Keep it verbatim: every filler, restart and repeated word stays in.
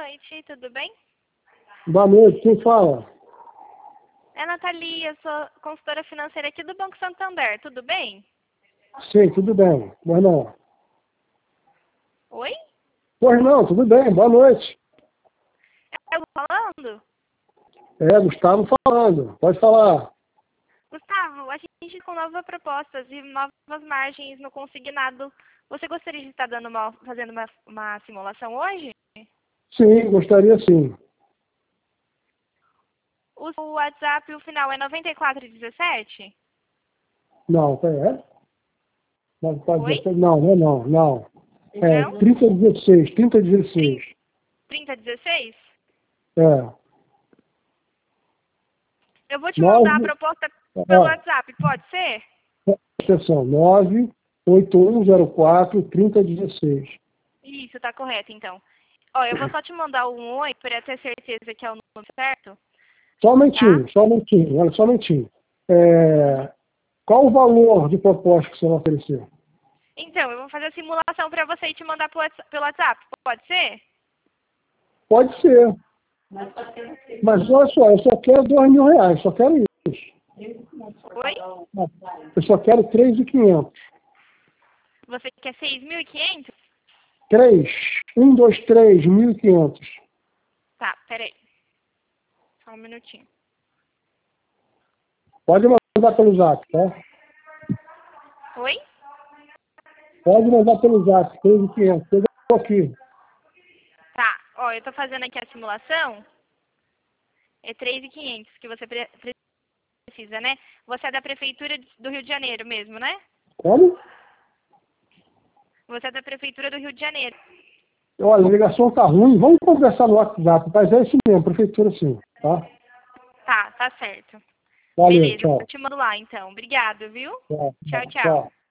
noite, tudo bem? Boa noite, quem fala? É a Natalia, sou consultora financeira aqui do Banco Santander, tudo bem? Sim, tudo bem. Pois não. Oi? Pois não, tudo bem, boa noite. É eu falando? É, Gustavo falando, pode falar. Gustavo, a gente com novas propostas e novas margens no consignado. Você gostaria de estar dando uma, fazendo uma, uma simulação hoje? Sim, gostaria sim. O WhatsApp, o final é noventa e quatro dezessete? Não, é? Não, pode Oi? dizer, não, não, é não, não. É Não? trinta dezesseis, trinta dezesseis. trinta dezesseis? É. Eu vou te mandar a nove, proposta pelo ó, WhatsApp, pode ser? exceção, nove oito um zero quatro, trinta dezesseis. Isso, tá correto, então. Ó, eu vou só te mandar um oi para ter certeza que é o número certo, Só um tá? momentinho, só um momentinho, olha, só um momentinho. É, qual o valor de proposta que você vai oferecer? Então, eu vou fazer a simulação para você e te mandar pelo Whats- pelo WhatsApp, pode ser? Pode ser. Mas olha só, eu só quero dois mil reais, só quero isso. Oi? Eu só quero três mil e quinhentos. Você quer seis mil e quinhentos? Três. Um, dois, três, mil e quinhentos. Tá, peraí. Só um minutinho. Pode mandar pelo zap, tá? Oi? Pode mandar pelo zap, três mil e quinhentos. Eu estou aqui. Tá, ó, eu tô fazendo aqui a simulação. É três mil e quinhentos que você pre- precisa, né? Você é da Prefeitura de- do Rio de Janeiro mesmo, né? Como? Você é da Prefeitura do Rio de Janeiro. Olha, a ligação tá ruim. Vamos conversar no WhatsApp, mas é isso mesmo, prefeitura sim, tá? Tá, tá certo. Valeu, Beleza, tchau. eu te mando lá então. Obrigado, viu? Tchau, Tchau, tchau. tchau. tchau.